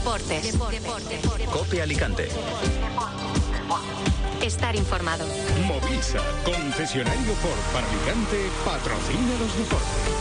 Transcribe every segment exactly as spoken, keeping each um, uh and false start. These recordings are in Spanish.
Deportes. Deportes. COPE Alicante. Estar informado. Movisa, concesionario Ford para Alicante, patrocina los deportes.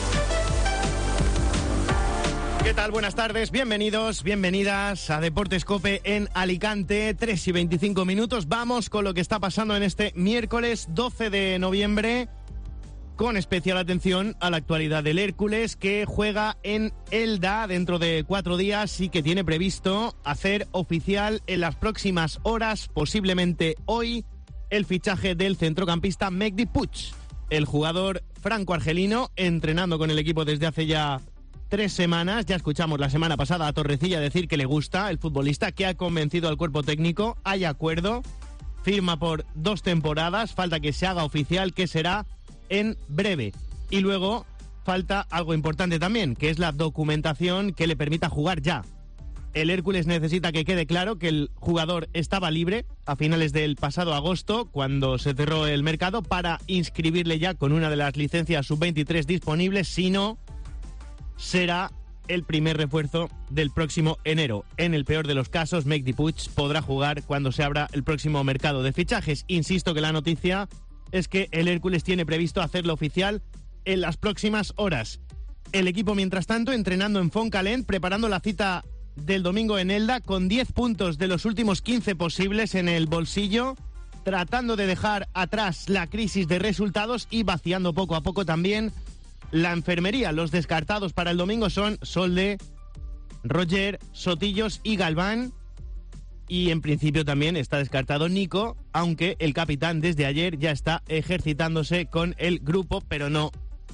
¿Qué tal? Buenas tardes, bienvenidos, bienvenidas a Deportes COPE en Alicante, tres y veinticinco minutos. Vamos con lo que está pasando en este miércoles doce de noviembre, con especial atención a la actualidad del Hércules, que juega en Elda dentro de cuatro días y que tiene previsto hacer oficial en las próximas horas, posiblemente hoy, el fichaje del centrocampista Mehdi Puig, el jugador franco-argelino, entrenando con el equipo desde hace ya tres semanas. Ya escuchamos la semana pasada a Torrecilla decir que le gusta el futbolista, que ha convencido al cuerpo técnico, hay acuerdo, firma por dos temporadas, falta que se haga oficial, que será en breve. Y luego falta algo importante también, que es la documentación que le permita jugar ya. El Hércules necesita que quede claro que el jugador estaba libre a finales del pasado agosto, cuando se cerró el mercado, para inscribirle ya con una de las licencias sub veintitrés disponibles. Si no, será el primer refuerzo del próximo enero. En el peor de los casos, Mehdi Puig podrá jugar cuando se abra el próximo mercado de fichajes. Insisto que la noticia es que el Hércules tiene previsto hacerlo oficial en las próximas horas. El equipo, mientras tanto, entrenando en Fontcalent, preparando la cita del domingo en Elda, con diez puntos de los últimos quince posibles en el bolsillo, tratando de dejar atrás la crisis de resultados y vaciando poco a poco también la enfermería. Los descartados para el domingo son Solde, Roger, Sotillos y Galván. Y en principio también está descartado Nico, aunque el capitán desde ayer ya está ejercitándose con el grupo, pero no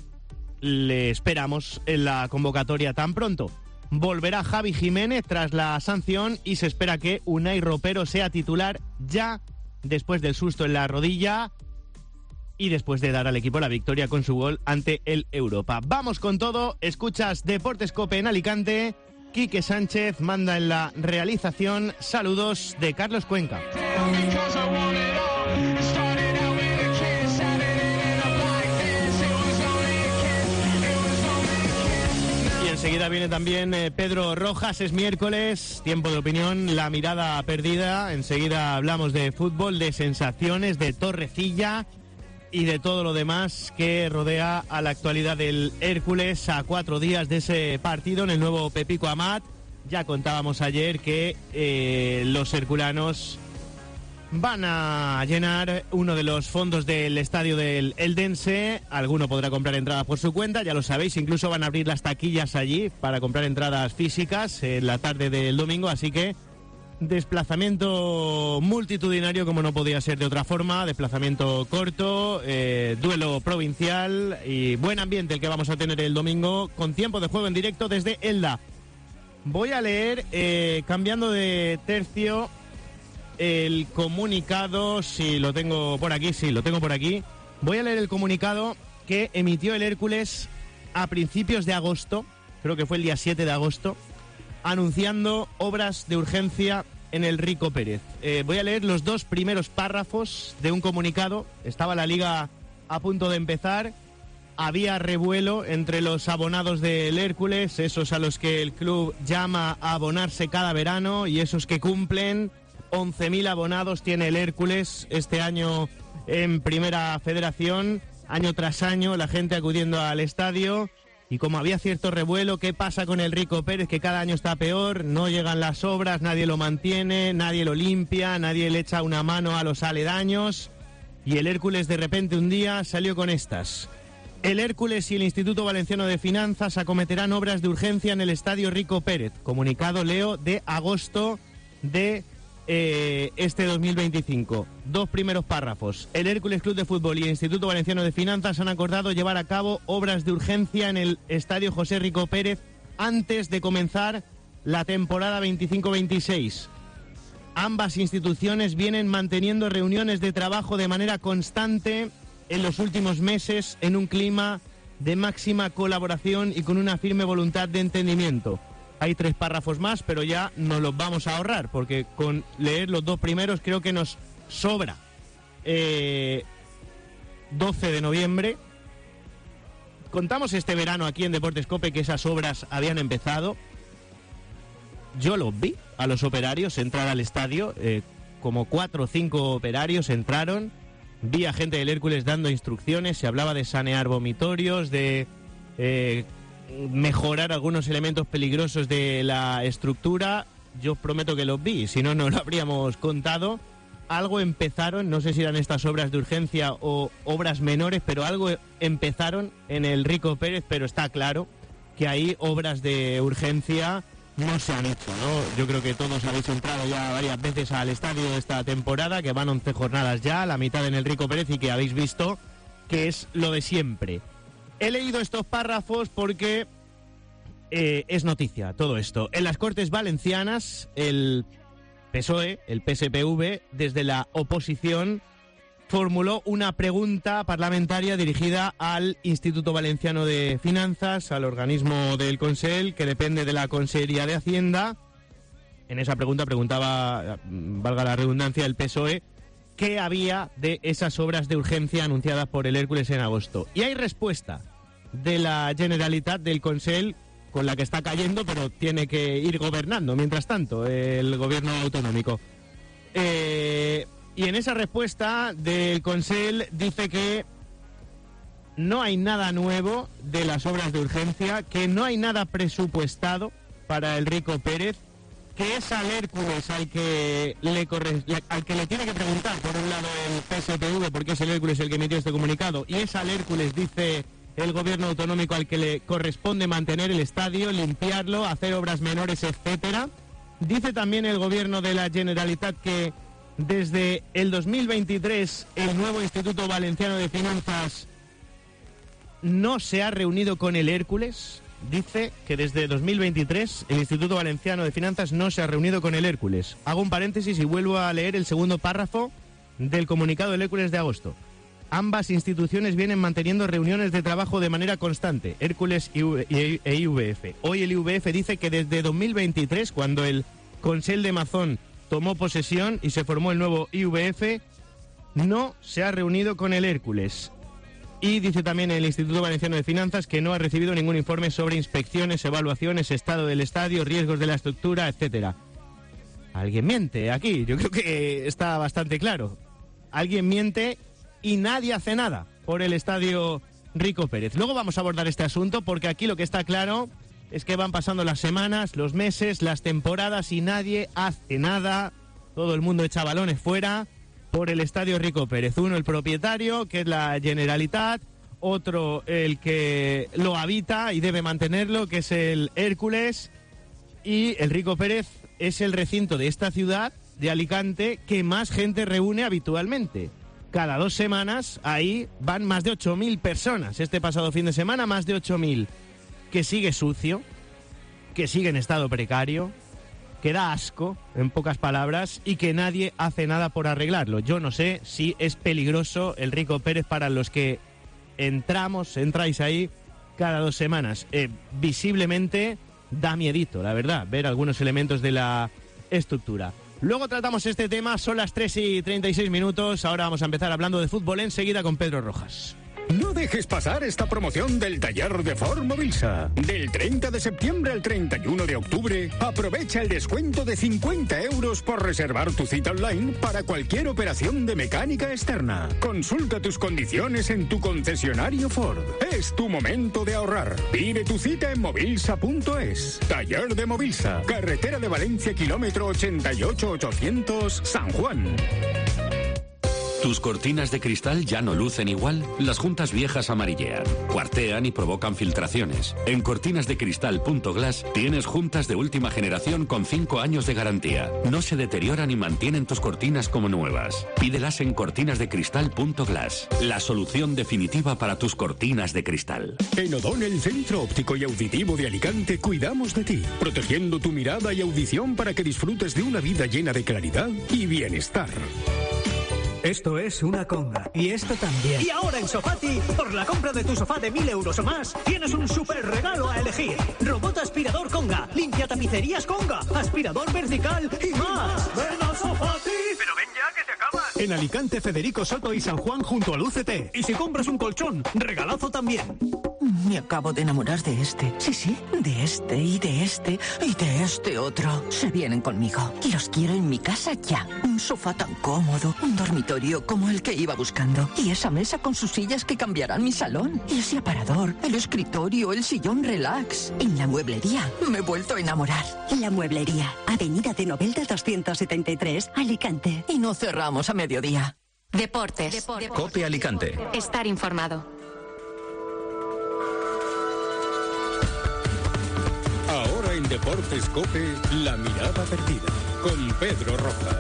le esperamos en la convocatoria tan pronto. Volverá Javi Jiménez tras la sanción y se espera que Unai Ropero sea titular ya después del susto en la rodilla y después de dar al equipo la victoria con su gol ante el Europa. Vamos con todo, escuchas Deportes COPE en Alicante. Quique Sánchez manda en la realización. Saludos de Carlos Cuenca. Y enseguida viene también eh, Pedro Rojas. Es miércoles, tiempo de opinión, la mirada perdida. Enseguida hablamos de fútbol, de sensaciones, de Torrecilla y de todo lo demás que rodea a la actualidad del Hércules a cuatro días de ese partido en el nuevo Pepico Amat. Ya contábamos ayer que eh, los herculanos van a llenar uno de los fondos del estadio del Eldense. Alguno podrá comprar entradas por su cuenta, ya lo sabéis, incluso van a abrir las taquillas allí para comprar entradas físicas en la tarde del domingo, así que desplazamiento multitudinario como no podía ser de otra forma, desplazamiento corto, eh, duelo provincial y buen ambiente el que vamos a tener el domingo, con tiempo de juego en directo desde Elda. Voy a leer, eh, cambiando de tercio, el comunicado, si lo tengo por aquí, sí, lo tengo por aquí. Voy a leer el comunicado que emitió el Hércules a principios de agosto, creo que fue el día siete de agosto, anunciando obras de urgencia en el Rico Pérez. Eh, voy a leer los dos primeros párrafos de un comunicado. Estaba la liga a punto de empezar, había revuelo entre los abonados del Hércules, esos a los que el club llama a abonarse cada verano y esos que cumplen. once mil abonados tiene el Hércules este año en Primera Federación, año tras año la gente acudiendo al estadio. Y como había cierto revuelo, ¿qué pasa con el Rico Pérez? Que cada año está peor, no llegan las obras, nadie lo mantiene, nadie lo limpia, nadie le echa una mano a los aledaños. Y el Hércules de repente un día salió con estas. El Hércules y el Instituto Valenciano de Finanzas acometerán obras de urgencia en el Estadio Rico Pérez. Comunicado, leo, de agosto de eh, este dos mil veinticinco. Dos primeros párrafos. El Hércules Club de Fútbol y el Instituto Valenciano de Finanzas han acordado llevar a cabo obras de urgencia en el Estadio José Rico Pérez antes de comenzar la temporada veinticinco veintiséis. Ambas instituciones vienen manteniendo reuniones de trabajo de manera constante en los últimos meses en un clima de máxima colaboración y con una firme voluntad de entendimiento. Hay tres párrafos más, pero ya nos los vamos a ahorrar, porque con leer los dos primeros creo que nos sobra. Eh, doce de noviembre. Contamos este verano aquí en Deportes COPE que esas obras habían empezado. yo los vi a los operarios entrar al estadio, eh, como cuatro o cinco operarios entraron, vi a gente del Hércules dando instrucciones, se hablaba de sanear vomitorios, de eh, mejorar algunos elementos peligrosos de la estructura. Yo os prometo que los vi, si no, no lo habríamos contado. Algo empezaron, no sé si eran estas obras de urgencia o obras menores, pero algo empezaron en el Rico Pérez, pero está claro que ahí obras de urgencia no se han hecho, ¿no? Yo creo que todos habéis entrado ya varias veces al estadio esta temporada, que van once jornadas ya, la mitad en el Rico Pérez, y que habéis visto que es lo de siempre. He leído estos párrafos porque eh, es noticia todo esto. En las Cortes Valencianas, el P S O E, el P S P V, desde la oposición, formuló una pregunta parlamentaria dirigida al Instituto Valenciano de Finanzas, al organismo del Consell, que depende de la Consellería de Hacienda. En esa pregunta preguntaba, valga la redundancia, el P S O E, qué había de esas obras de urgencia anunciadas por el Hércules en agosto. Y hay respuesta de la Generalitat, del Consell, con la que está cayendo, pero tiene que ir gobernando mientras tanto el gobierno autonómico. Eh, y en esa respuesta del Consell dice que no hay nada nuevo de las obras de urgencia, que no hay nada presupuestado para el Rico Pérez, que es al Hércules al que le corre, al que le tiene que preguntar, por un lado, el P S P V, porque es el Hércules el que emitió este comunicado, y es al Hércules, dice el gobierno autonómico, al que le corresponde mantener el estadio, limpiarlo, hacer obras menores, etcétera. Dice también el gobierno de la Generalitat que desde el dos mil veintitrés el nuevo Instituto Valenciano de Finanzas no se ha reunido con el Hércules. Dice que desde dos mil veintitrés el Instituto Valenciano de Finanzas no se ha reunido con el Hércules. Hago un paréntesis y vuelvo a leer el segundo párrafo del comunicado del Hércules de agosto. Ambas instituciones vienen manteniendo reuniones de trabajo de manera constante, Hércules e I V F. Hoy el I V F dice que desde dos mil veintitrés, cuando el Consell de Mazón tomó posesión y se formó el nuevo I V F, no se ha reunido con el Hércules. Y dice también el Instituto Valenciano de Finanzas que no ha recibido ningún informe sobre inspecciones, evaluaciones, estado del estadio, riesgos de la estructura, etcétera. Alguien miente aquí, yo creo que está bastante claro. Alguien miente y nadie hace nada por el estadio Rico Pérez. Luego vamos a abordar este asunto porque aquí lo que está claro es que van pasando las semanas, los meses, las temporadas y nadie hace nada. Todo el mundo echa balones fuera por el estadio Rico Pérez. Uno, el propietario, que es la Generalitat; otro, el que lo habita y debe mantenerlo, que es el Hércules; y el Rico Pérez es el recinto de esta ciudad, de Alicante, que más gente reúne habitualmente. Cada dos semanas ahí van más de ocho mil personas. Este pasado fin de semana más de ocho mil. Que sigue sucio, que sigue en estado precario, que da asco, en pocas palabras, y que nadie hace nada por arreglarlo. Yo no sé si es peligroso el Rico Pérez para los que entramos, entráis ahí cada dos semanas. Eh, visiblemente da miedito, la verdad, ver algunos elementos de la estructura. Luego tratamos este tema, son las tres y treinta y seis minutos. Ahora vamos a empezar hablando de fútbol enseguida con Pedro Rojas. No dejes pasar esta promoción del taller de Ford Mobilsa. Del treinta de septiembre al treinta y uno de octubre, aprovecha el descuento de cincuenta euros por reservar tu cita online para cualquier operación de mecánica externa. Consulta tus condiciones en tu concesionario Ford. Es tu momento de ahorrar. Pide tu cita en mobilsa punto es. Taller de Mobilsa, carretera de Valencia, kilómetro ochenta y ocho ochocientos, San Juan. ¿Tus cortinas de cristal ya no lucen igual? Las juntas viejas amarillean, cuartean y provocan filtraciones. En cortinas de cristal punto glass tienes juntas de última generación con cinco años de garantía. No se deterioran y mantienen tus cortinas como nuevas. Pídelas en cortinas de cristal punto glass. La solución definitiva para tus cortinas de cristal. En Odón, el Centro Óptico y Auditivo de Alicante, cuidamos de ti, protegiendo tu mirada y audición para que disfrutes de una vida llena de claridad y bienestar. Esto es una conga. Y esto también. Y ahora en Sofati, por la compra de tu sofá de mil euros o más, tienes un super regalo a elegir. Robot aspirador Conga, limpia tapicerías Conga, aspirador vertical y más. ¡Ven a Sofati! Pero ven ya que se acaba. En Alicante, Federico Soto y San Juan junto al U C T. Y si compras un colchón, regalazo también. Me acabo de enamorar de este. Sí, sí, de este y de este y de este otro. Se vienen conmigo y los quiero en mi casa ya. Un sofá tan cómodo, un dormitorio como el que iba buscando y esa mesa con sus sillas que cambiarán mi salón y ese aparador, el escritorio, el sillón relax. En la mueblería me he vuelto a enamorar. La Mueblería, Avenida de Novelda doscientos setenta y tres, Alicante. Y no cerramos a mediodía. Deportes. Deportes. Cope Alicante. Estar informado. Ahora en Deportes Cope, la mirada perdida, con Pedro Rojas.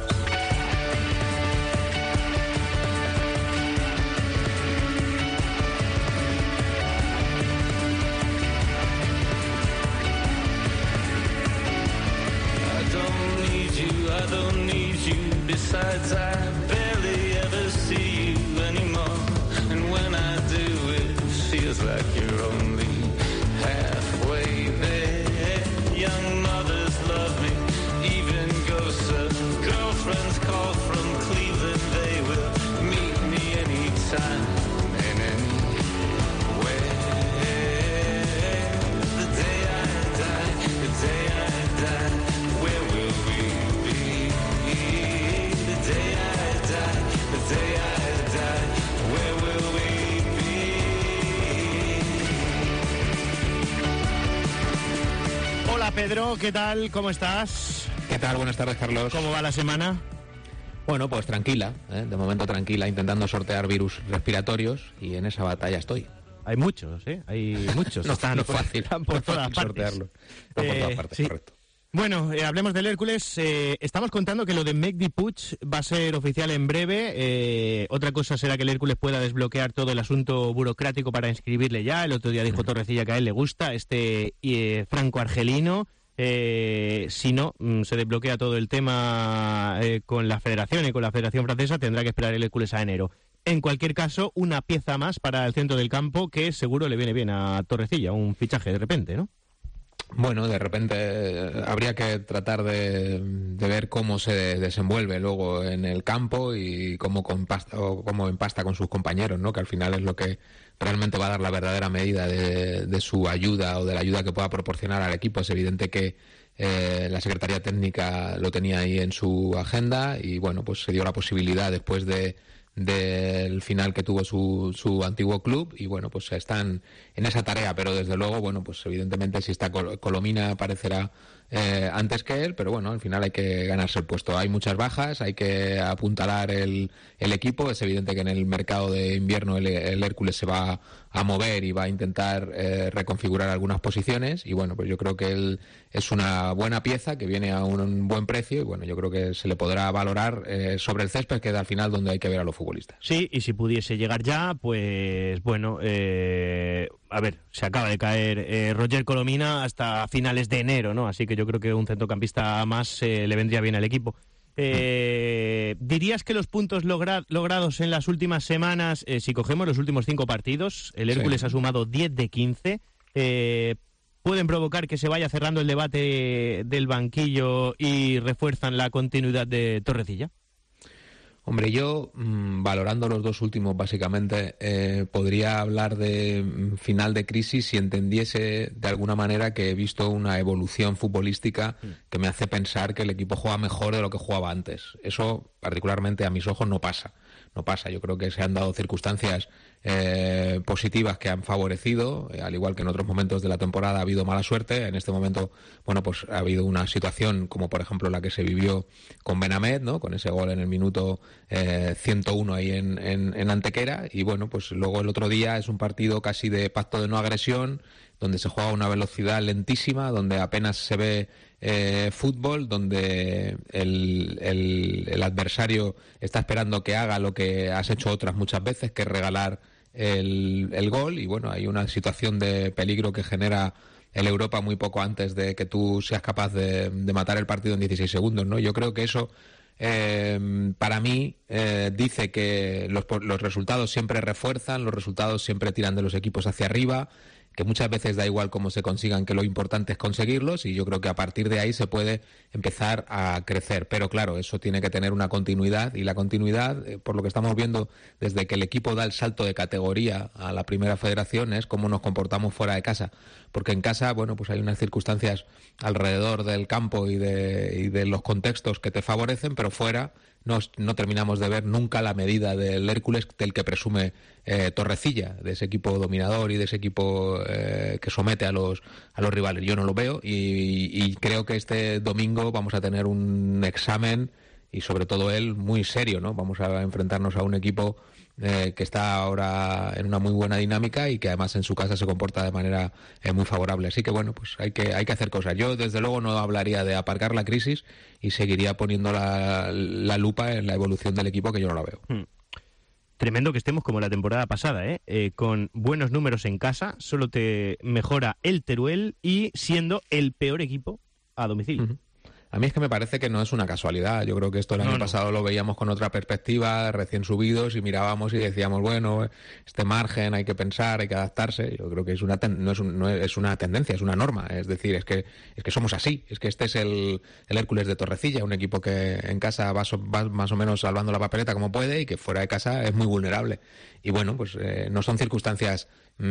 I don't need you, I don't need you. Besides, I barely ever see you anymore. And when I do, it feels like you're only halfway there. Young mothers love me, even ghosts of girlfriends call from Cleveland. They will meet me anytime and anywhere. The day I die, the day I die, where will we be? The day I die, the day I die, where will we be? Hola Pedro, ¿qué tal? ¿Cómo estás? ¿Qué tal? Buenas tardes, Carlos. ¿Cómo va la semana? Bueno, pues tranquila, ¿eh? De momento tranquila, intentando sortear virus respiratorios y en esa batalla estoy. Hay muchos, ¿eh? Hay muchos. No, Están no es por, fácil, están por no es todas fácil partes. sortearlo. Están por Eh, todas partes, sí. correcto. Bueno, eh, hablemos del Hércules. Eh, estamos contando que lo de Mehdi Puig va a ser oficial en breve. Eh, otra cosa será que el Hércules pueda desbloquear todo el asunto burocrático para inscribirle ya. El otro día dijo Torrecilla que a él le gusta este eh, franco-argelino. Eh, si no, mm, se desbloquea todo el tema eh, con la federación y con la Federación Francesa, tendrá que esperar el Hércules a enero. En cualquier caso, una pieza más para el centro del campo que seguro le viene bien a Torrecilla, un fichaje de repente, ¿no? Bueno, de repente eh, habría que tratar de, de ver cómo se desenvuelve luego en el campo y cómo, compasta, o cómo empasta con sus compañeros, ¿no? Que al final es lo que realmente va a dar la verdadera medida de, de su ayuda o de la ayuda que pueda proporcionar al equipo. Es evidente que eh, la Secretaría Técnica lo tenía ahí en su agenda y bueno, pues se dio la posibilidad después de del final que tuvo su, su antiguo club y bueno, pues están en esa tarea, pero desde luego, bueno, pues evidentemente si está Col- Colomina aparecerá eh, antes que él, pero bueno, al final hay que ganarse el puesto. Hay muchas bajas, hay que apuntalar el, el equipo. Es evidente que en el mercado de invierno el, el Hércules se va a mover y va a intentar eh, reconfigurar algunas posiciones y bueno, pues yo creo que él es una buena pieza que viene a un buen precio y bueno, yo creo que se le podrá valorar eh, sobre el césped, que es al final donde hay que ver a los futbolistas. Sí, y si pudiese llegar ya, pues bueno, eh, a ver, se acaba de caer eh, Roger Colomina hasta finales de enero, ¿no? Así que yo creo que un centrocampista más eh, le vendría bien al equipo. Eh, ¿Dirías que los puntos logra- logrados en las últimas semanas, eh, si cogemos los últimos cinco partidos, el Hércules Sí. ha sumado diez de quince, eh, pueden provocar que se vaya cerrando el debate del banquillo y refuerzan la continuidad de Torrecilla? Hombre, yo, mmm, valorando los dos últimos, básicamente, eh, podría hablar de mm, final de crisis si entendiese de alguna manera que he visto una evolución futbolística que me hace pensar que el equipo juega mejor de lo que jugaba antes. Eso, particularmente a mis ojos, no pasa. No pasa. Yo creo que se han dado circunstancias eh, positivas que han favorecido, eh, al igual que en otros momentos de la temporada ha habido mala suerte. En este momento, bueno, pues ha habido una situación como, por ejemplo, la que se vivió con Benamed, ¿no? Con ese gol en el minuto eh, ciento uno ahí en, en, en Antequera. Y bueno, pues luego el otro día es un partido casi de pacto de no agresión, donde se juega a una velocidad lentísima, donde apenas se ve eh, fútbol, donde el, el, el adversario está esperando que haga lo que has hecho otras muchas veces, que es regalar el, el gol, y bueno, hay una situación de peligro que genera el Europa muy poco antes de que tú seas capaz de, de matar el partido en dieciséis segundos, ¿no? Yo creo que eso Eh, para mí eh, dice que los, los resultados siempre refuerzan, los resultados siempre tiran de los equipos hacia arriba, que muchas veces da igual cómo se consigan, que lo importante es conseguirlos, y yo creo que a partir de ahí se puede empezar a crecer. Pero claro, eso tiene que tener una continuidad, y la continuidad, eh, por lo que estamos viendo desde que el equipo da el salto de categoría a la primera federación, es cómo nos comportamos fuera de casa. Porque en casa, bueno, pues hay unas circunstancias alrededor del campo y de, y de los contextos que te favorecen, pero fuera no, no terminamos de ver nunca la medida del Hércules del que presume eh, Torrecilla, de ese equipo dominador y de ese equipo eh, que somete a los a los rivales. Yo no lo veo, y, y creo que este domingo vamos a tener un examen, y sobre todo él, muy serio, ¿no? Vamos a enfrentarnos a un equipo eh, que está ahora en una muy buena dinámica y que además en su casa se comporta de manera eh, muy favorable. Así que bueno, pues hay que hay que hacer cosas. Yo desde luego no hablaría de aparcar la crisis y seguiría poniendo la, la lupa en la evolución del equipo, que yo no la veo. Hmm. Tremendo que estemos como la temporada pasada, ¿eh? Eh, con buenos números en casa, solo te mejora el Teruel y siendo el peor equipo a domicilio. Uh-huh. A mí es que me parece que no es una casualidad. Yo creo que esto el año no, no. pasado lo veíamos con otra perspectiva, recién subidos, y mirábamos y decíamos, bueno, este margen hay que pensar, hay que adaptarse. Yo creo que es una ten- no, es un, no es una tendencia, es una norma. Es decir, es que es que somos así. Es que este es el, el Hércules de Torrecilla, un equipo que en casa va, so, va más o menos salvando la papeleta como puede, y que fuera de casa es muy vulnerable. Y bueno, pues eh, no son circunstancias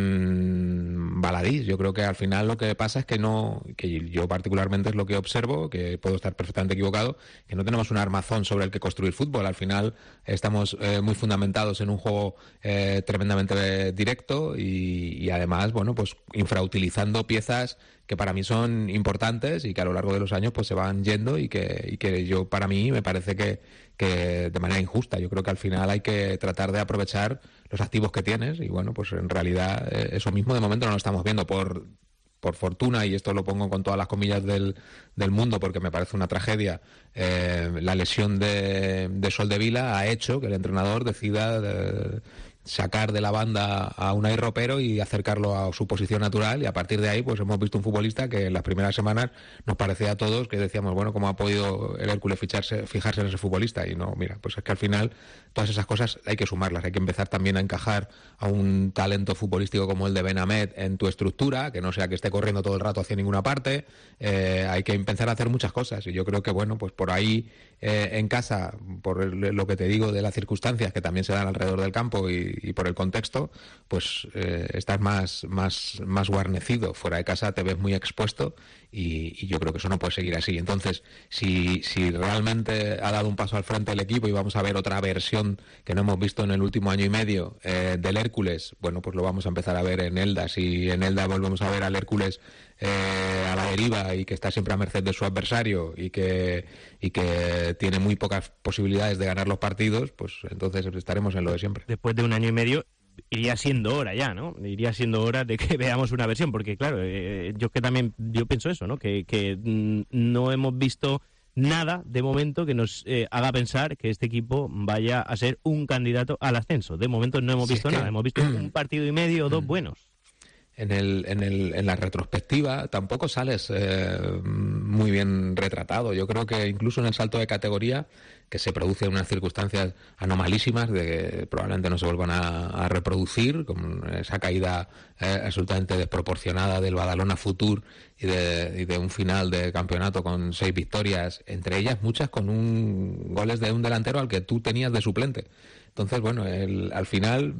mmm, baladís. Yo creo que al final lo que pasa es que no, que yo particularmente es lo que observo, que puedo estar perfectamente equivocado, que no tenemos un armazón sobre el que construir fútbol. Al final estamos eh, muy fundamentados en un juego eh, tremendamente directo, y, y además, bueno, pues infrautilizando piezas que para mí son importantes y que a lo largo de los años pues se van yendo, y que, y que yo, para mí, me parece que, que de manera injusta. Yo creo que al final hay que tratar de aprovechar los activos que tienes, y bueno, pues en realidad eh, eso mismo de momento no lo estamos viendo. Por por fortuna, y esto lo pongo con todas las comillas del, del mundo porque me parece una tragedia, eh, la lesión de, de Soldevila ha hecho que el entrenador decida de, sacar de la banda a Unai Ropero y acercarlo a su posición natural, y a partir de ahí pues hemos visto un futbolista que en las primeras semanas nos parecía a todos que decíamos, bueno, ¿cómo ha podido el Hércules ficharse, fijarse en ese futbolista? Y no, mira, pues es que al final todas esas cosas hay que sumarlas, hay que empezar también a encajar a un talento futbolístico como el de Ben Hamed en tu estructura, que no sea que esté corriendo todo el rato hacia ninguna parte. Eh, hay que empezar a hacer muchas cosas, y yo creo que bueno, pues por ahí eh, en casa, por el, lo que te digo de las circunstancias que también se dan alrededor del campo y, y por el contexto, pues eh, estás más, más, más guarnecido. Fuera de casa te ves muy expuesto, y, y yo creo que eso no puede seguir así. Entonces, si, si realmente ha dado un paso al frente el equipo y vamos a ver otra versión que no hemos visto en el último año y medio eh, del Hércules, bueno, pues lo vamos a empezar a ver en Elda. Si en Elda volvemos a ver al Hércules eh, a la deriva, y que está siempre a merced de su adversario, y que, y que tiene muy pocas posibilidades de ganar los partidos, pues entonces estaremos en lo de siempre. Después de un año y medio iría siendo hora ya, ¿no? Iría siendo hora de que veamos una versión, porque claro, eh, yo que también yo pienso eso, ¿no? Que, que mm, no hemos visto nada de momento que nos eh, haga pensar que este equipo vaya a ser un candidato al ascenso. De momento no hemos sí, visto es que... nada, hemos visto un partido y medio o dos buenos. En, el, en, el, en la retrospectiva tampoco sales eh, muy bien retratado. Yo creo que incluso en el salto de categoría, que se produce en unas circunstancias anomalísimas de que probablemente no se vuelvan a, a reproducir, como esa caída eh, absolutamente desproporcionada del Badalona Futur y de, y de un final de campeonato con seis victorias, entre ellas muchas con un goles de un delantero al que tú tenías de suplente. Entonces, bueno, el, al final,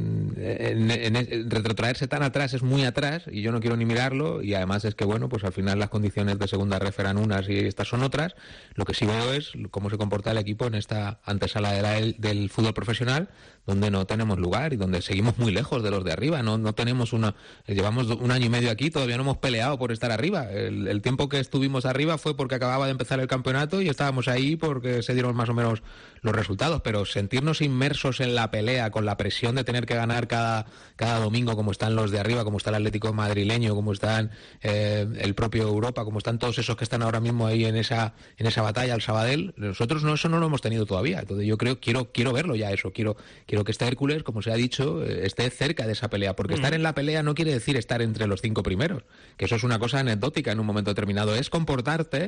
en, en, en, retrotraerse tan atrás es muy atrás, y yo no quiero ni mirarlo, y además es que, bueno, pues al final las condiciones de segunda ref eran unas y estas son otras. Lo que sí veo es cómo se comporta el equipo en esta antesala de la, del fútbol profesional, donde no tenemos lugar y donde seguimos muy lejos de los de arriba. No, no tenemos una... Llevamos un año y medio aquí, todavía no hemos peleado por estar arriba. El, el tiempo que estuvimos arriba fue porque acababa de empezar el campeonato y estábamos ahí porque se dieron más o menos los resultados, pero sentirnos inmersos en la pelea, con la presión de tener que ganar cada, cada domingo, como están los de arriba, como está el Atlético madrileño, como están eh, el propio Europa, como están todos esos que están ahora mismo ahí en esa en esa batalla, el Sabadell, nosotros no, eso no lo hemos tenido todavía. Entonces yo creo, quiero quiero verlo ya eso, quiero quiero que este Hércules, como se ha dicho, esté cerca de esa pelea, porque mm. estar en la pelea no quiere decir estar entre los cinco primeros, que eso es una cosa anecdótica en un momento determinado, es comportarte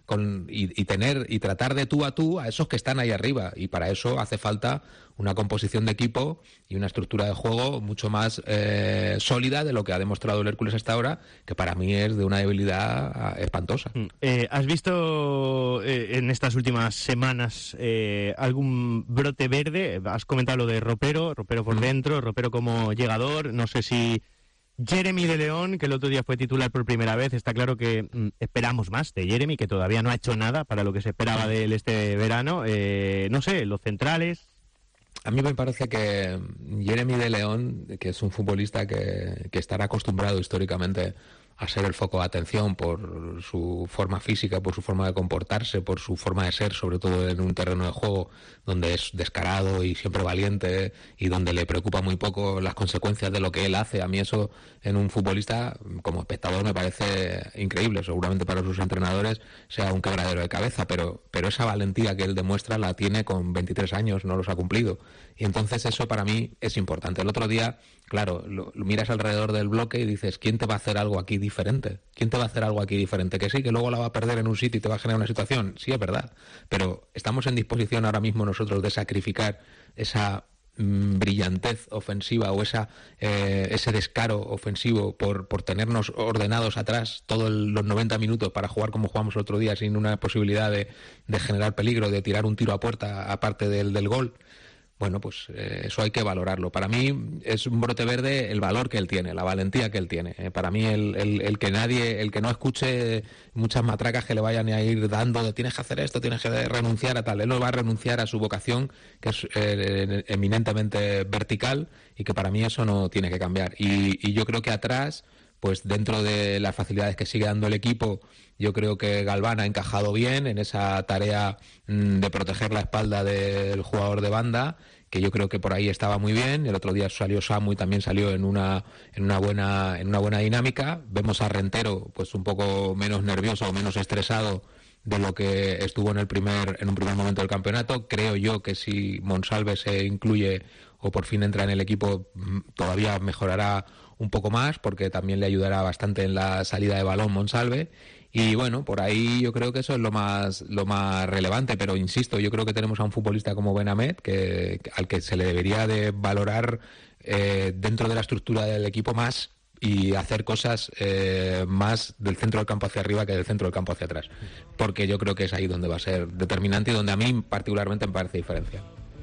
con, y, y tener y tratar de tú a tú a esos que están ahí arriba, y para eso hace falta una composición de equipo y una estructura de juego mucho más eh, sólida de lo que ha demostrado el Hércules hasta ahora, que para mí es de una debilidad espantosa. Eh, ¿Has visto eh, en estas últimas semanas eh, algún brote verde? Has comentado lo de Ropero, Ropero por mm. dentro, Ropero como llegador, no sé si Jeremy de León, que el otro día fue titular por primera vez, está claro que mm, esperamos más de Jeremy, que todavía no ha hecho nada para lo que se esperaba de él este verano, eh, no sé, los centrales... A mí me parece que Jeremy de León, que es un futbolista que, que estará acostumbrado históricamente a ser el foco de atención por su forma física, por su forma de comportarse, por su forma de ser, sobre todo en un terreno de juego donde es descarado y siempre valiente y donde le preocupa muy poco las consecuencias de lo que él hace. A mí eso en un futbolista, como espectador, me parece increíble. Seguramente para sus entrenadores sea un quebradero de cabeza, pero, pero esa valentía que él demuestra la tiene con veintitrés años, no los ha cumplido. Y entonces eso para mí es importante. El otro día, claro, lo, lo miras alrededor del bloque y dices, ¿quién te va a hacer algo aquí diferente? ¿Quién te va a hacer algo aquí diferente? Que sí, que luego la va a perder en un sitio y te va a generar una situación. Sí, es verdad. Pero estamos en disposición ahora mismo nosotros de sacrificar esa mmm, brillantez ofensiva o esa eh, ese descaro ofensivo por, por tenernos ordenados atrás todos los noventa minutos para jugar como jugamos el otro día sin una posibilidad de, de generar peligro, de tirar un tiro a puerta aparte del, del gol. Bueno, pues eh, eso hay que valorarlo. Para mí es un brote verde el valor que él tiene, la valentía que él tiene. Eh, para mí el, el, el que nadie, el que no escuche muchas matracas que le vayan a ir dando de tienes que hacer esto, tienes que renunciar a tal. Él no va a renunciar a su vocación, que es eh, eminentemente vertical, y que para mí eso no tiene que cambiar. Y, y yo creo que atrás, pues dentro de las facilidades que sigue dando el equipo, yo creo que Galván ha encajado bien en esa tarea mmm, de proteger la espalda del jugador de banda, que yo creo que por ahí estaba muy bien. El otro día salió Samu y también salió en una en una buena en una buena dinámica. Vemos a Rentero pues un poco menos nervioso o menos estresado de lo que estuvo en el primer en un primer momento del campeonato. Creo yo que si Monsalve se incluye o por fin entra en el equipo, todavía mejorará un poco más, porque también le ayudará bastante en la salida de balón Monsalve. Y bueno, por ahí yo creo que eso es lo más lo más relevante, pero insisto, yo creo que tenemos a un futbolista como Benamed, que al que se le debería de valorar eh, dentro de la estructura del equipo más y hacer cosas eh, más del centro del campo hacia arriba que del centro del campo hacia atrás, porque yo creo que es ahí donde va a ser determinante y donde a mí particularmente me parece diferencia.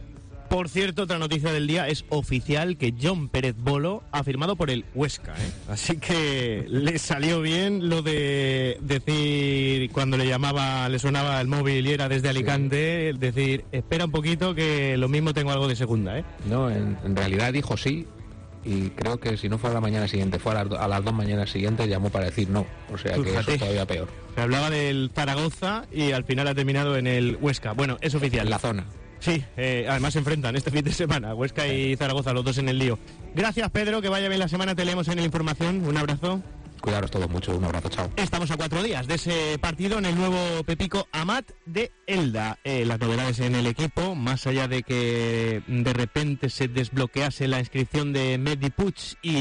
Por cierto, otra noticia del día, es oficial que John Pérez Bolo ha firmado por el Huesca, ¿eh? Así que le salió bien lo de decir, cuando le llamaba, le sonaba el móvil y era desde Alicante, sí. Decir, espera un poquito que lo mismo tengo algo de segunda, ¿eh? No, en, en realidad dijo sí, y creo que si no fue a la mañana siguiente, fue a las, a las dos mañanas siguientes, llamó para decir no, o sea que Fíjate. Eso es todavía peor. Se hablaba del Zaragoza y al final ha terminado en el Huesca. Bueno, es oficial. En la zona. Sí, eh, además se enfrentan este fin de semana, Huesca y Zaragoza, los dos en el lío. Gracias, Pedro, que vaya bien la semana, te leemos en la información. Un abrazo. Cuidaros todos mucho, un abrazo, chao. Estamos a cuatro días de ese partido en el nuevo Pepico Amat de Elda. Eh, las novedades en el equipo, más allá de que de repente se desbloquease la inscripción de Mehdi Puig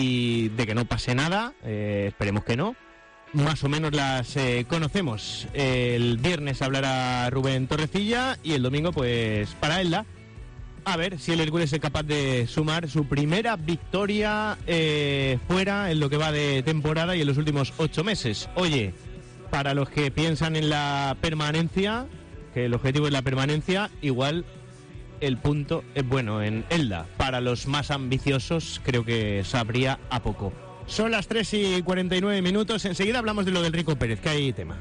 y de que no pase nada, eh, esperemos que no. Más o menos las eh, conocemos. El viernes hablará Rubén Torrecilla y el domingo, pues, para Elda. A ver si el Hércules es capaz de sumar su primera victoria eh, fuera en lo que va de temporada y en los últimos ocho meses. Oye, para los que piensan en la permanencia, que el objetivo es la permanencia, igual el punto es bueno en Elda. Para los más ambiciosos, creo que sabría a poco. Son las tres y cuarenta y nueve minutos. Enseguida hablamos de lo del Rico Pérez, que hay tema.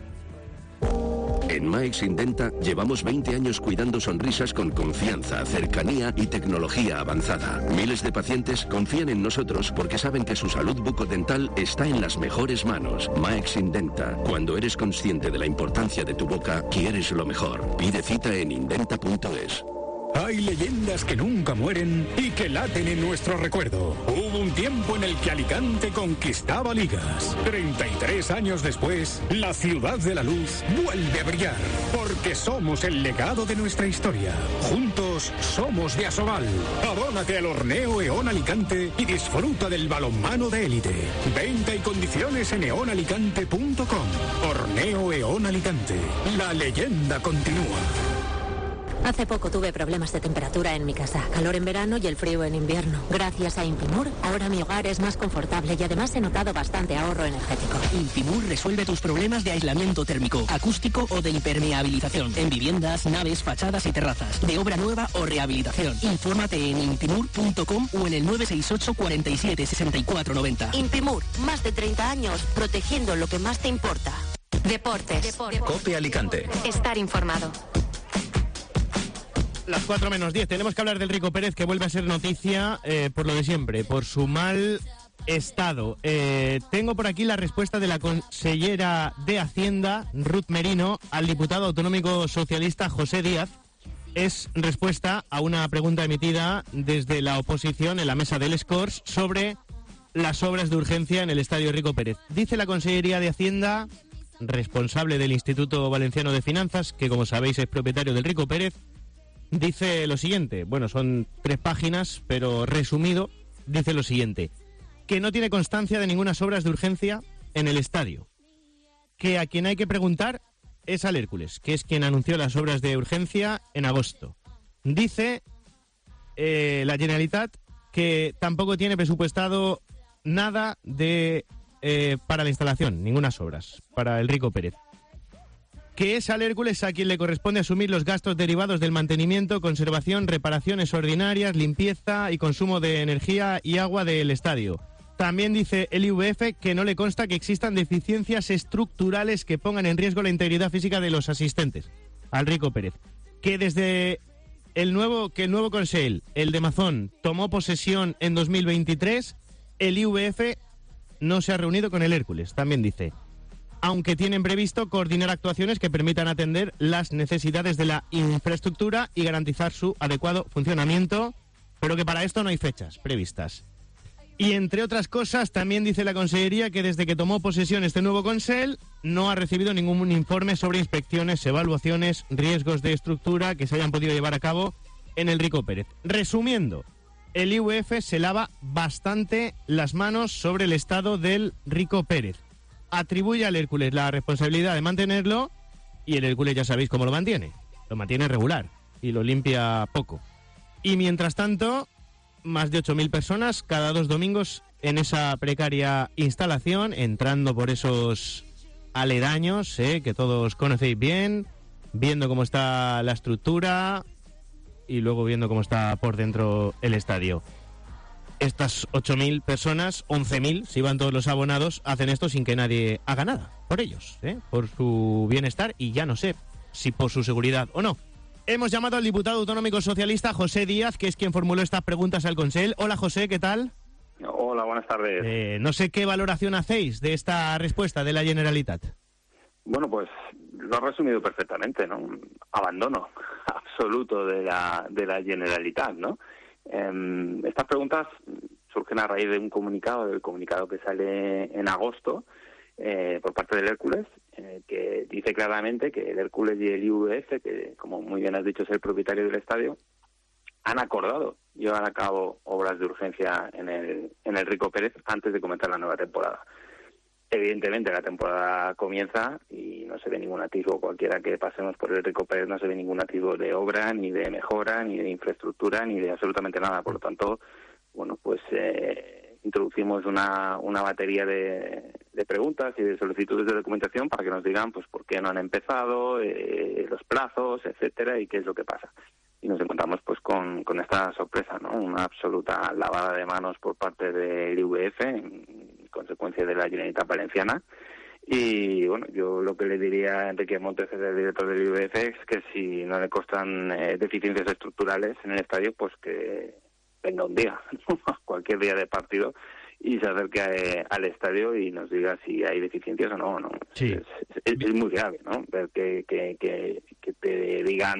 En Maex Indenta llevamos veinte años cuidando sonrisas con confianza, cercanía y tecnología avanzada. Miles de pacientes confían en nosotros porque saben que su salud bucodental está en las mejores manos. Maex Indenta. Cuando eres consciente de la importancia de tu boca, quieres lo mejor. Pide cita en indenta punto es. Hay leyendas que nunca mueren y que laten en nuestro recuerdo. Hubo un tiempo en el que Alicante conquistaba ligas. treinta y tres años después, la ciudad de la luz vuelve a brillar. Porque somos el legado de nuestra historia. Juntos somos de Asobal. Abónate al Horneo Eón Alicante y disfruta del balonmano de élite. Venta y condiciones en eon alicante punto com. Horneo Eón Alicante. La leyenda continúa. Hace poco tuve problemas de temperatura en mi casa, calor en verano y el frío en invierno. Gracias a Impimur, ahora mi hogar es más confortable y además he notado bastante ahorro energético. Impimur resuelve tus problemas de aislamiento térmico, acústico o de impermeabilización en viviendas, naves, fachadas y terrazas, de obra nueva o rehabilitación. Infórmate en impimur punto com o en el nueve seis ocho, cuarenta y siete, sesenta y cuatro noventa. Impimur, más de treinta años protegiendo lo que más te importa. Deportes. Deportes. COPE Alicante. Estar informado. Las cuatro menos diez. Tenemos que hablar del Rico Pérez, que vuelve a ser noticia eh, por lo de siempre, por su mal estado. Eh, tengo por aquí la respuesta de la consellera de Hacienda, Ruth Merino, al diputado autonómico socialista José Díaz. Es respuesta a una pregunta emitida desde la oposición en la mesa del Scores sobre las obras de urgencia en el Estadio Rico Pérez. Dice la Consellería de Hacienda, responsable del Instituto Valenciano de Finanzas, que como sabéis es propietario del Rico Pérez, dice lo siguiente, bueno, son tres páginas, pero resumido, dice lo siguiente, que no tiene constancia de ninguna obras de urgencia en el estadio, que a quien hay que preguntar es al Hércules, que es quien anunció las obras de urgencia en agosto. Dice eh, la Generalitat que tampoco tiene presupuestado nada de eh, para la instalación, ninguna obras para el Rico Pérez. Que es al Hércules a quien le corresponde asumir los gastos derivados del mantenimiento, conservación, reparaciones ordinarias, limpieza y consumo de energía y agua del estadio. También dice el I V F que no le consta que existan deficiencias estructurales que pongan en riesgo la integridad física de los asistentes al Rico Pérez. Que desde el nuevo, que el nuevo Consell, el de Mazón, tomó posesión en dos mil veintitrés, el I V F no se ha reunido con el Hércules, también dice. Aunque tienen previsto coordinar actuaciones que permitan atender las necesidades de la infraestructura y garantizar su adecuado funcionamiento, pero que para esto no hay fechas previstas. Y entre otras cosas, también dice la Consellería que desde que tomó posesión este nuevo Consell no ha recibido ningún informe sobre inspecciones, evaluaciones, riesgos de estructura que se hayan podido llevar a cabo en el Rico Pérez. Resumiendo, el I V F se lava bastante las manos sobre el estado del Rico Pérez. Atribuye al Hércules la responsabilidad de mantenerlo y el Hércules ya sabéis cómo lo mantiene. Lo mantiene regular y lo limpia poco. Y mientras tanto, más de ocho mil personas cada dos domingos en esa precaria instalación, entrando por esos aledaños, ¿eh? que todos conocéis bien, viendo cómo está la estructura y luego viendo cómo está por dentro el estadio. Estas ocho mil personas, once mil, si van todos los abonados, hacen esto sin que nadie haga nada por ellos, ¿eh? por su bienestar y ya no sé si por su seguridad o no. Hemos llamado al diputado autonómico socialista José Díaz, que es quien formuló estas preguntas al Consell. Hola José, ¿qué tal? Hola, buenas tardes. Eh, no sé qué valoración hacéis de esta respuesta de la Generalitat. Bueno, pues lo has resumido perfectamente, ¿no? Abandono absoluto de la, de la Generalitat, ¿no? Eh, estas preguntas surgen a raíz de un comunicado, del comunicado que sale en agosto eh, por parte del Hércules, eh, que dice claramente que el Hércules y el I V F, que como muy bien has dicho es el propietario del estadio, han acordado llevar a cabo obras de urgencia en el, en el Rico Pérez antes de comenzar la nueva temporada. Evidentemente la temporada comienza y no se ve ningún atisbo, cualquiera que pasemos por el Rico Pérez no se ve ningún atisbo de obra, ni de mejora, ni de infraestructura, ni de absolutamente nada. Por lo tanto, bueno, pues eh, introducimos una, una batería de, de preguntas y de solicitudes de documentación para que nos digan pues por qué no han empezado, eh, los plazos, etcétera, y qué es lo que pasa. Y nos encontramos pues con, con esta sorpresa, ¿no? Una absoluta lavada de manos por parte del I V F, en consecuencia de la Generalitat Valenciana. Y bueno, yo lo que le diría a Enrique Montes, el director del I V F, es que si no le constan eh, deficiencias estructurales en el estadio, pues que venga un día, ¿no? Cualquier día de partido, y se acerque a, al estadio y nos diga si hay deficiencias o no. ¿no? Sí. Es, es, es muy grave, ¿no? Ver que, que, que, que te digan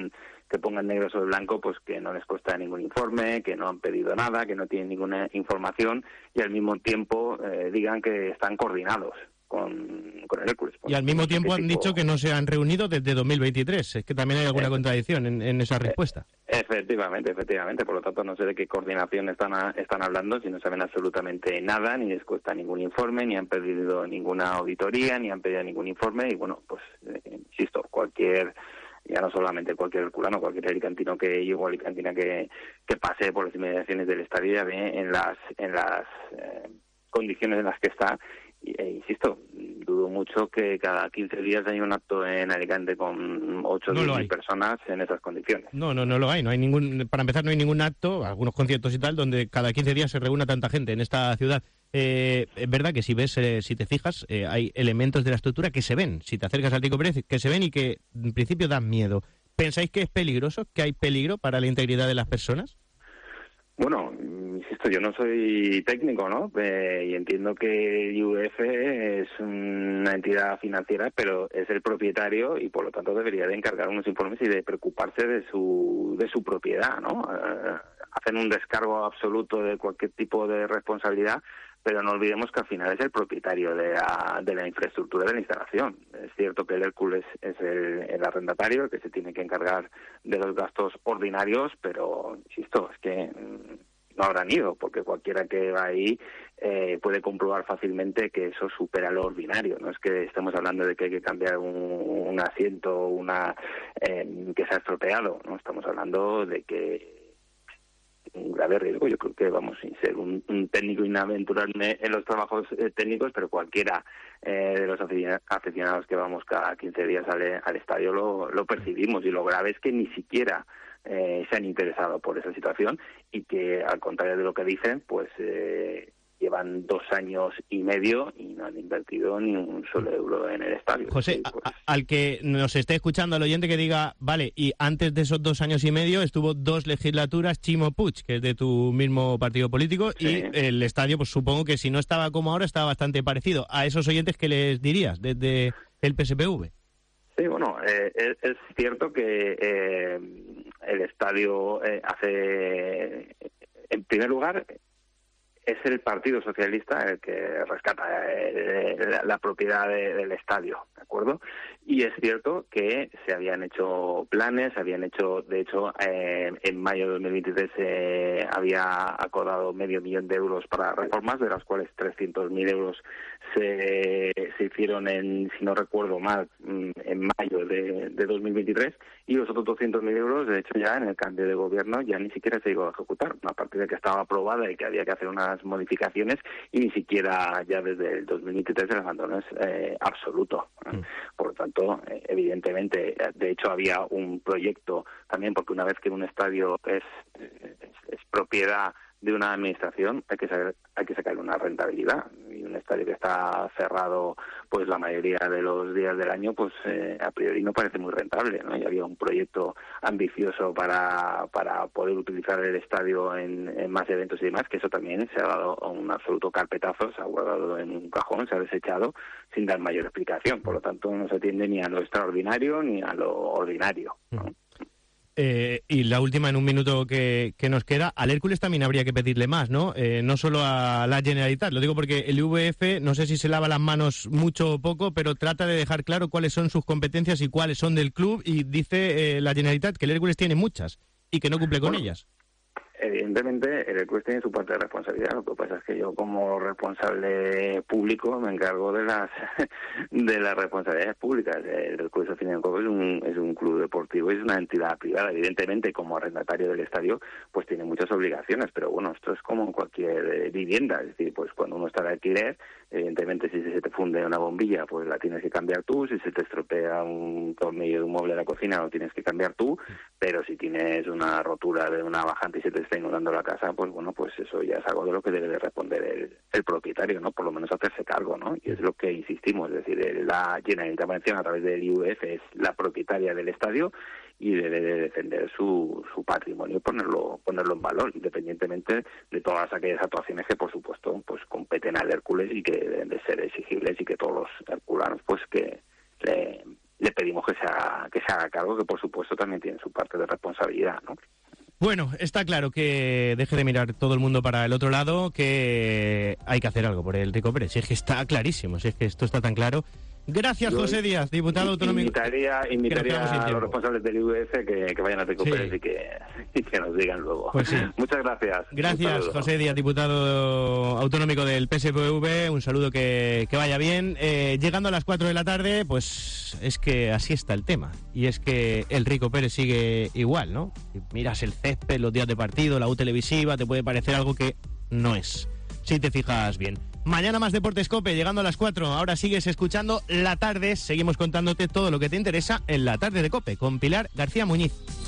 que pongan negro sobre blanco pues que no les consta ningún informe, que no han pedido nada, que no tienen ninguna información y al mismo tiempo eh, digan que están coordinados con, con el Hércules. Y al mismo tiempo han dicho que no se han reunido desde dos mil veintitrés. Es que también hay alguna contradicción en, en esa respuesta. Efectivamente, efectivamente. Por lo tanto, no sé de qué coordinación están a, están hablando, si no saben absolutamente nada, ni les cuesta ningún informe, ni han pedido ninguna auditoría, ni han pedido ningún informe. Y bueno, pues, eh, insisto, cualquier, ya no solamente cualquier herculano, cualquier alicantino que llegue o alicantina que, que pase por las inmediaciones del estadio ya ve en las, en las eh, condiciones en las que está. Y, eh, insisto, dudo mucho que cada quince días haya un acto en Alicante con ocho o diez mil personas en esas condiciones. No, no, no lo hay. No hay ningún, para empezar, no hay ningún acto, algunos conciertos y tal, donde cada quince días se reúna tanta gente en esta ciudad. Eh, es verdad que si ves, eh, si te fijas, eh, hay elementos de la estructura que se ven. Si te acercas al Tico Pérez, que se ven y que en principio dan miedo. ¿Pensáis que es peligroso, que hay peligro para la integridad de las personas? Bueno, insisto, yo no soy técnico, ¿no? Eh, y entiendo que el U E F es una entidad financiera, pero es el propietario y por lo tanto debería de encargar unos informes y de preocuparse de su de su propiedad, ¿no? Eh, hacen un descargo absoluto de cualquier tipo de responsabilidad, pero no olvidemos que al final es el propietario de la, de la infraestructura de la instalación. Es cierto que el Hércules es el, el arrendatario, el que se tiene que encargar de los gastos ordinarios, pero, insisto, es que mmm, no habrán ido, porque cualquiera que va ahí eh, puede comprobar fácilmente que eso supera lo ordinario. No es que estemos hablando de que hay que cambiar un, un asiento, una eh, que se ha estropeado, no estamos hablando de que un grave riesgo. Yo creo que vamos sin ser un, un técnico y no aventurarme en los trabajos eh, técnicos, pero cualquiera eh, de los aficionados que vamos cada quince días al, al estadio lo, lo percibimos, y lo grave es que ni siquiera eh, se han interesado por esa situación y que, al contrario de lo que dicen, pues eh, llevan dos años y medio y no han invertido ni un solo euro en el estadio. José, sí, pues... a, al que nos esté escuchando, al oyente que diga, vale, y antes de esos dos años y medio estuvo dos legislaturas Chimo Puig, que es de tu mismo partido político, sí. Y el estadio, pues supongo que si no estaba como ahora, estaba bastante parecido. ¿A esos oyentes qué les dirías desde el P S P V? Sí, bueno, eh, es, es cierto que eh, el estadio eh, hace, en primer lugar, es el Partido Socialista el que rescata eh, la, la propiedad de, del estadio, ¿de acuerdo? Y es cierto que se habían hecho planes, se habían hecho, de hecho, eh, en mayo de dos mil veintitrés eh, había acordado medio millón de euros para reformas, de las cuales trescientos mil euros se, se hicieron, en, si no recuerdo mal, en mayo de, de dos mil veintitrés, y los otros doscientos mil euros, de hecho, ya en el cambio de gobierno ya ni siquiera se llegó a ejecutar, una partida que estaba aprobada y que había que hacer unas modificaciones, y ni siquiera ya desde el dos mil veintitrés el abandono es eh, absoluto. Mm. Por lo tanto, eh, evidentemente, de hecho había un proyecto también, porque una vez que un estadio es, es, es propiedad de una administración, hay que saber, hay que sacarle una rentabilidad, y un estadio que está cerrado pues la mayoría de los días del año, pues eh, a priori no parece muy rentable, ¿no? Y había un proyecto ambicioso para para poder utilizar el estadio en, en más eventos y demás, que eso también se ha dado un absoluto carpetazo, se ha guardado en un cajón, se ha desechado sin dar mayor explicación. Por lo tanto, no se atiende ni a lo extraordinario ni a lo ordinario, ¿no? Eh, y la última, en un minuto que, que nos queda, al Hércules también habría que pedirle más, ¿no? Eh, no solo a la Generalitat. Lo digo porque el V F, no sé si se lava las manos mucho o poco, pero trata de dejar claro cuáles son sus competencias y cuáles son del club, y dice eh, la Generalitat que el Hércules tiene muchas y que no cumple con bueno. ellas. Evidentemente, el Hércules tiene su parte de responsabilidad. Lo que pasa es que yo, como responsable público, me encargo de las de las responsabilidades públicas. El Hércules, al fin y al cabo, es un, es un club deportivo y es una entidad privada. Evidentemente, como arrendatario del estadio, pues tiene muchas obligaciones. Pero bueno, esto es como en cualquier eh, vivienda. Es decir, pues cuando uno está de alquiler, evidentemente, si se te funde una bombilla, pues la tienes que cambiar tú. Si se te estropea un tornillo de un mueble de la cocina, lo tienes que cambiar tú. Pero si tienes una rotura de una bajante y se te está inundando la casa, pues bueno, pues eso ya es algo de lo que debe de responder el, el propietario, ¿no? Por lo menos hacerse cargo, ¿no? Y es lo que insistimos, es decir, la Generalitat Valenciana, a través del I U E F, es la propietaria del estadio y debe de defender su, su patrimonio y ponerlo, ponerlo en valor, independientemente de todas aquellas actuaciones que, por supuesto, pues competen al Hércules y que deben de ser exigibles, y que todos los herculanos, pues que le, le pedimos que se haga, que se haga cargo, que por supuesto también tiene su parte de responsabilidad, ¿no? Bueno, está claro que deje de mirar todo el mundo para el otro lado, que hay que hacer algo por el Rico Pérez. Si es que está clarísimo, si es que esto está tan claro. Gracias, José Díaz, diputado autonómico. Invitaría, invitaría a los responsables del I U S que, que vayan a Rico sí. Pérez y que, y que nos digan luego. Pues sí. Muchas gracias. Gracias, José Díaz, diputado autonómico del P S P V. Un saludo, que, que vaya bien. Eh, llegando a las cuatro de la tarde, pues es que así está el tema. Y es que el Rico Pérez sigue igual, ¿no? Si miras el césped, los días de partido, la U televisiva, te puede parecer algo que no es, si te fijas bien. Mañana más Deportes COPE, llegando a las cuatro. Ahora sigues escuchando La Tarde. Seguimos contándote todo lo que te interesa en La Tarde de COPE con Pilar García Muñiz.